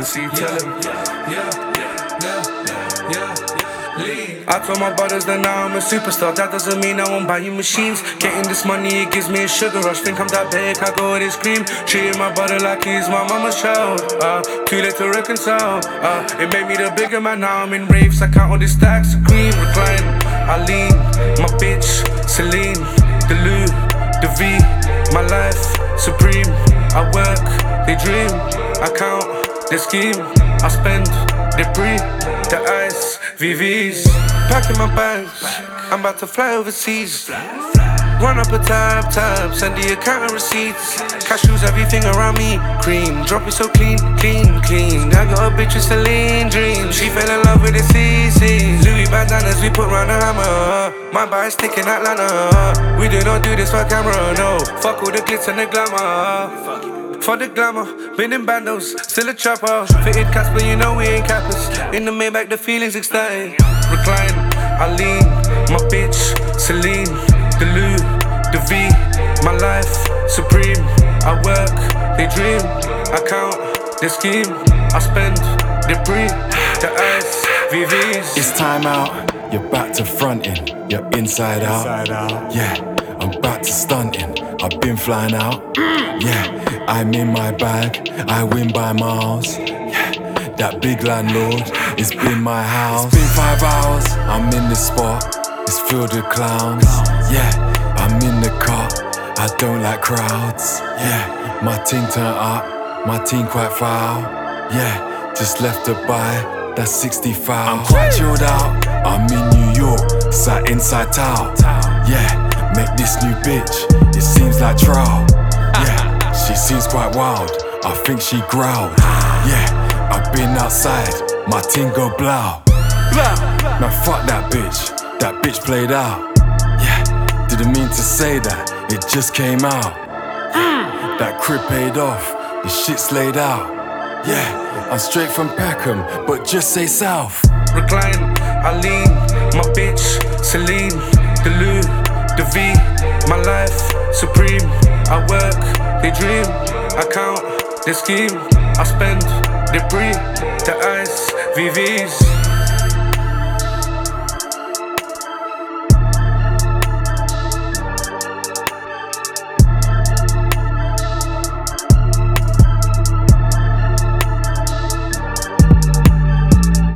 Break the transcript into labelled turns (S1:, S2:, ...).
S1: see, tell him. I told my brothers that now I'm a superstar. That doesn't mean I won't buy you machines. Getting this money, it gives me a sugar rush. Think I'm that big, I go with this cream. Treating my brother like he's my mama's child. Too late to reconcile. It made me the bigger man, now I'm in raves. I count all these stacks of cream. Recline, I lean, my bitch, Celine, the Lou, the V, my life, supreme. I work, they dream. I count, they scheme. I spend, they breathe. The ice, VVs. Packing my bags, I'm about to fly overseas. Run up a tab, send the account and receipts. Cashews, everything around me, cream. Drop it so clean. I got a bitch with Celine dreams. She fell in love with the CC. Louis bandanas, we put round the hammer. My body's sticking Atlanta. We do not do this for camera, no. Fuck all the glitz and the glamour. For the glamour, been in bandos, still a trapper. Fitted Casper, you know we ain't cappers. In the Maybach, the feelings ecstatic. Recline, I lean, my bitch, Celine, the Lou, the V, my life, supreme. I work, they dream. I count, they scheme. I spend, they breathe. The ice, VVs.
S2: It's time out, you're back to fronting. You're inside out. Yeah, I'm back to stunting. I've been flying out. Yeah, I'm in my bag. I win by miles. Yeah, that big landlord, it's been my house. It's been 5 hours, I'm in the spot. It's filled with clowns. Yeah, I'm in the car. I don't like crowds. Yeah, my ting turned up. My team quite foul. Yeah, just left to buy. That's 60 foul. I'm quite chilled out. I'm in New York, sat inside town. Yeah, met this new bitch. It seems like trial. Yeah, she seems quite wild. I think she growled. Yeah, I've been outside. My ting go blow. Now fuck that bitch. That bitch played out. Yeah, didn't mean to say that. It just came out. That crib paid off. The shit's laid out. Yeah, I'm straight from Peckham, but just say south.
S1: Recline, I lean, my bitch, Celine, the Lou, the V, my life, supreme. I work, they dream. I count, they scheme. I spend, they breathe. The ice, VVs.